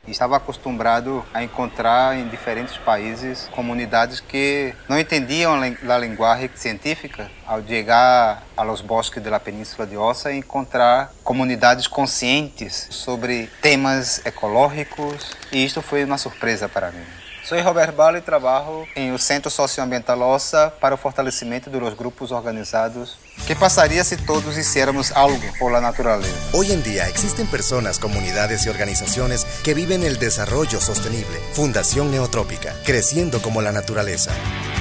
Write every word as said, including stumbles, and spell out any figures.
Estava acostumado a encontrar em diferentes países comunidades que não entendiam a linguagem científica. Ao chegar aos bosques da Península de Ossa, encontrar comunidades conscientes sobre temas ecológicos, e isto foi uma surpresa para mim. Sou Robert Balo e trabalho em o Centro Socioambiental Ossa para o fortalecimento dos grupos organizados. ¿Qué pasaría si todos hiciéramos algo por la naturaleza? Hoy en día existen personas, comunidades y organizaciones que viven el desarrollo sostenible. Fundación Neotrópica, creciendo como la naturaleza.